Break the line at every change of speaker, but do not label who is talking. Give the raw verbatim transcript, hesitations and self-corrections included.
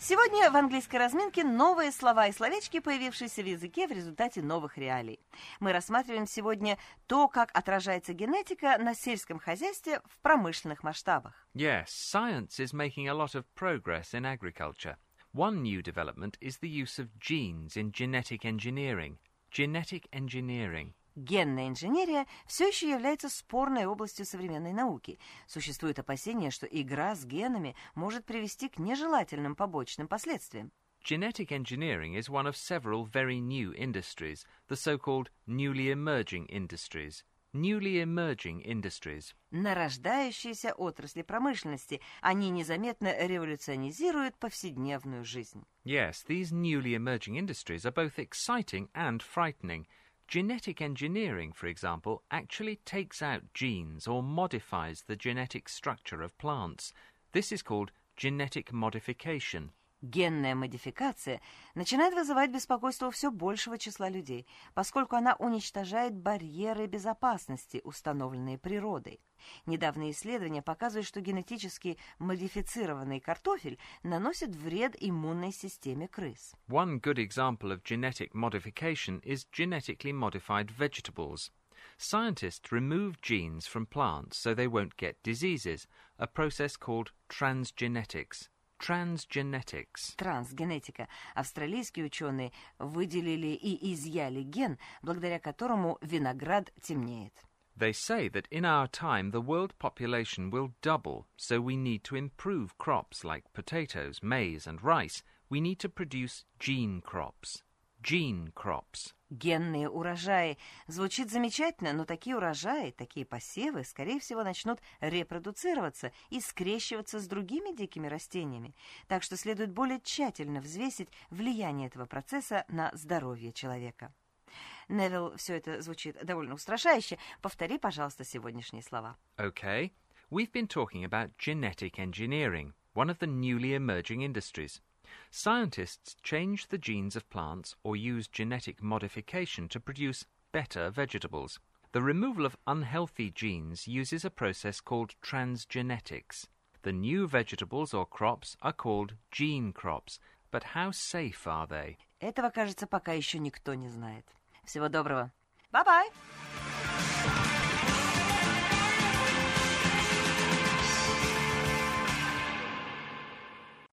Сегодня в английской разминке новые слова и словечки, появившиеся в языке в результате новых реалий. Мы рассматриваем сегодня то, как отражается генетика на сельском хозяйстве в промышленных масштабах.
Yes, science is making a lot of progress in agriculture. One new development is the use of genes in genetic engineering. Genetic engineering.
Генная инженерия все еще является спорной областью современной науки. Существует опасение, что игра с генами может привести к нежелательным побочным последствиям.
Genetic engineering is one of several very new industries, the so-called newly emerging industries. Newly emerging industries.
Нарождающиеся отрасли промышленности. Они незаметно революционизируют повседневную жизнь.
Yes, these newly emerging industries are both exciting and frightening. Genetic engineering, for example, actually takes out genes or modifies the genetic structure of plants. This is called genetic modification.
Генная модификация начинает вызывать беспокойство у все большего числа людей, поскольку она уничтожает барьеры безопасности, установленные природой. Недавние исследования показывают, что генетически модифицированный картофель наносит вред иммунной системе крыс.
One good example of genetic modification is genetically modified vegetables. Scientists remove genes from plants so they won't get diseases, a process called transgenetics. Transgenetics.
Трансгенетика. Австралийские ученые выделили и изъяли ген, благодаря которому виноград темнеет.
They say that in our time the world population will double, so we need to improve crops like potatoes, maize and rice. We need to produce gene crops. Gene crops.
Генные урожаи. Звучит замечательно, но такие урожаи, такие посевы, скорее всего, начнут репродуцироваться и скрещиваться с другими дикими растениями. Так что следует более тщательно взвесить влияние этого процесса на здоровье человека. Невилл, все это звучит довольно устрашающе. Повтори, пожалуйста, сегодняшние слова.
Okay. We've been talking about genetic engineering, one of the newly emerging industries. Scientists change the genes of plants or use genetic modification to produce better vegetables. The removal of unhealthy genes uses a process called transgenetics. The new vegetables or crops are called gene crops, but how safe are they?
Этого, кажется, пока еще никто не знает. Всего доброго. Bye-bye!